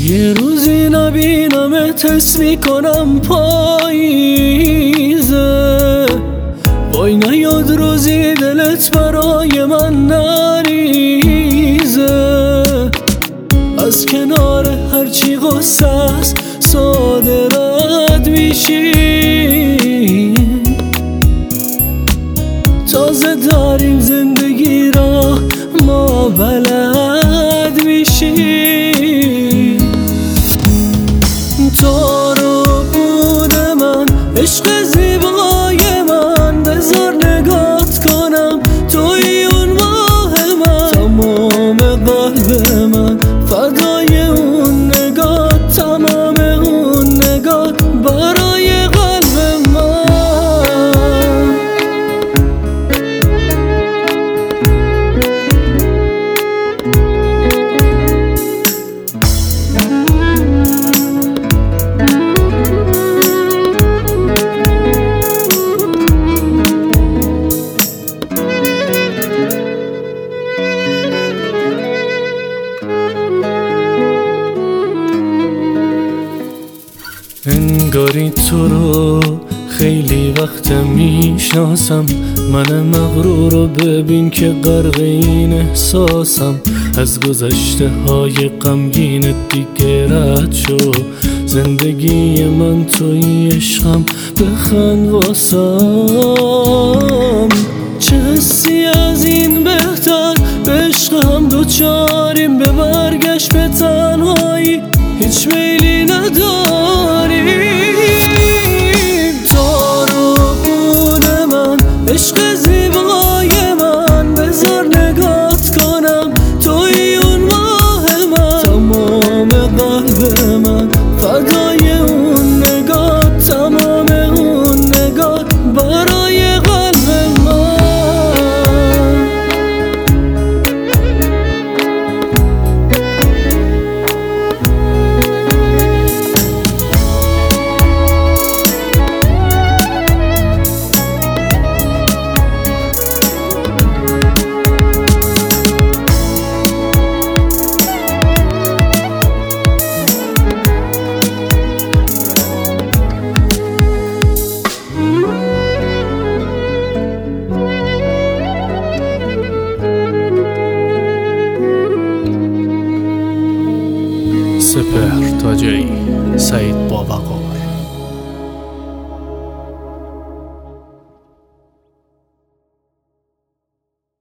یه روزی نبینمت حس میکنم پاییزه، وای نیاد روزی دلت برای من نریزه. از کنار هرچی غصه است ساده رد میشی، تازه داریم زندگی را ما بلد میشی. تو رو بوده من عشق زیبای من، بذار نگات کنم توی اون ماه من. تمام قلب من فدای اون نگات، تمام اون نگات برای قلب من. انگاری تو رو خیلی وقت میشناسم، من مغرور رو ببین که غرق این احساسم. از گذشته های غمگینت دیگه رد شو، زندگی من توی عشقم بخند واسم. چه حسی از این بهتر، به عشق هم دوچاریم، به برگشت به تنهایی هیچ میلی نداریم. تو رو بونه من عشق زیبای من، بذار نگات کنم توی اون ماه من. تمام قلب من فدای اون نگات، تمام اون نگات برای قلب من. سپهر تاجری، سعید بابقا.